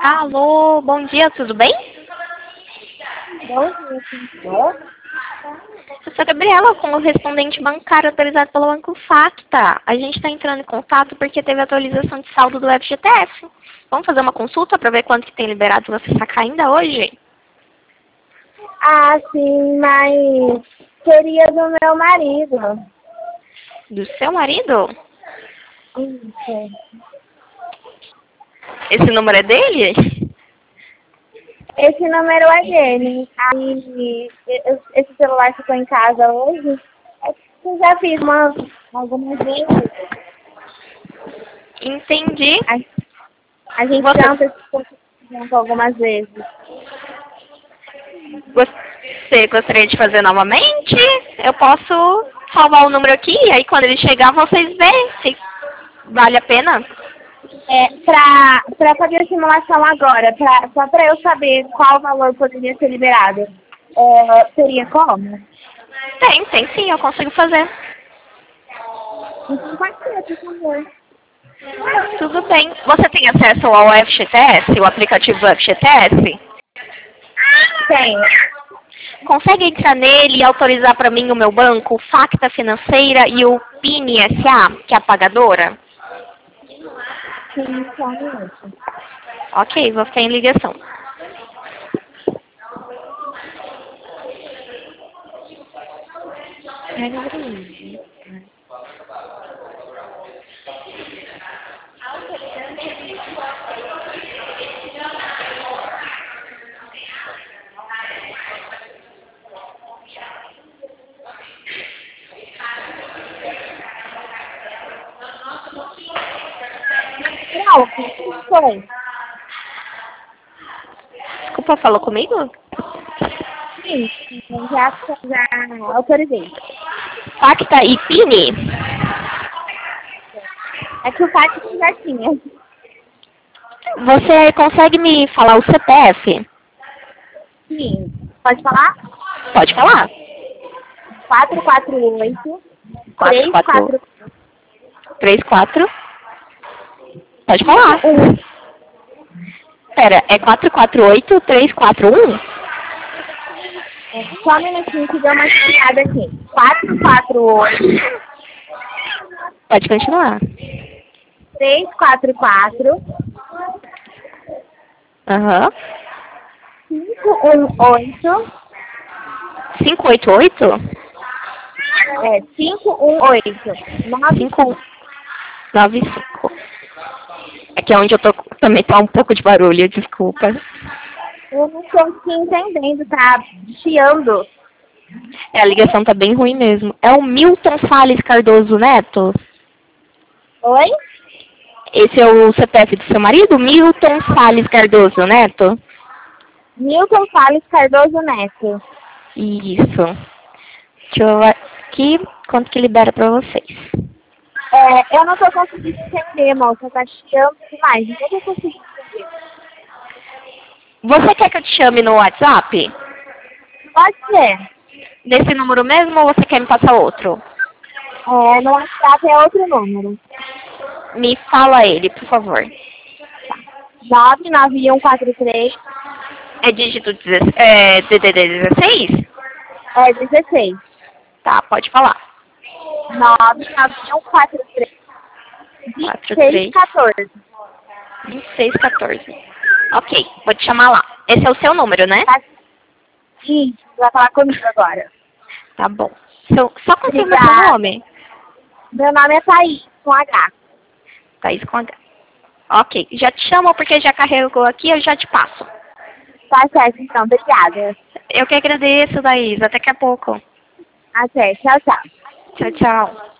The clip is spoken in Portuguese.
Alô, bom dia, tudo bem? Bom dia, senhor. Eu sou a Gabriela, com o correspondente bancário autorizado pelo Banco Facta. A gente está entrando em contato porque teve atualização de saldo do FGTS. Vamos fazer uma consulta para ver quanto que tem liberado você sacar ainda hoje? Ah, sim, mas seria do meu marido. Do seu marido? Isso. Esse número é dele? Esse número é dele. Aí, esse celular ficou em casa hoje. Eu já fiz algumas vezes. Entendi. A gente Você, já antecipou junto algumas vezes. você gostaria de fazer novamente? Eu posso salvar o número aqui, e aí quando ele chegar vocês veem se vale a pena. Para fazer a simulação agora, só para eu saber qual valor poderia ser liberado, seria como? Tem sim, eu consigo fazer. Então pode ser, por favor. Tudo bem. Você tem acesso ao FGTS, o aplicativo do FGTS? Tenho. Consegue entrar nele e autorizar para mim o meu banco, o Facta Financeira e o PIN SA, que é a pagadora? Sim, só um minuto. Ok, vou ficar em ligação. Não, o que foi? Desculpa, falou comigo? Sim, já autorizei. Facta e PIN? É que o fax já tinha. Você consegue me falar o CPF? Sim. Pode falar? Pode falar. 448 44 34 34. Pode falar. 1. Pera, é 448341? Só um minutinho que deu uma chegada aqui. 448 Pode continuar. 344 Aham. 518 588? 518 595. Aqui é onde eu tô, também tá um pouco de barulho, desculpa. Eu não estou te entendendo, tá chiando. É, a ligação tá bem ruim mesmo. É o Milton Salles Cardoso Neto? Oi? Esse é o CPF do seu marido? Milton Salles Cardoso Neto? Milton Salles Cardoso Neto. Isso. Deixa eu ver aqui quanto que libera pra vocês. Eu não tô conseguindo entender, moça. Tá chiando demais. Não tô conseguindo entender. Você quer que eu te chame no WhatsApp? Pode ser. Desse número mesmo ou você quer me passar outro? No WhatsApp é outro número. Me fala ele, por favor. 99143 É dígito DDD 16? 16. Tá, pode falar. 99143 43 1614. 2614. Ok, vou te chamar lá. Esse é o seu número, né? Isso, vai falar comigo agora. Tá bom. Só confirma Obrigada. seu nome. Meu nome é Thaís, com H. Thaís com H. Ok, já te chamo porque já carregou aqui, eu já te passo. Tá certo, então. Obrigada. Eu que agradeço, Thaís. Até daqui a pouco. Até. Tchau, tchau. Tchau, tchau.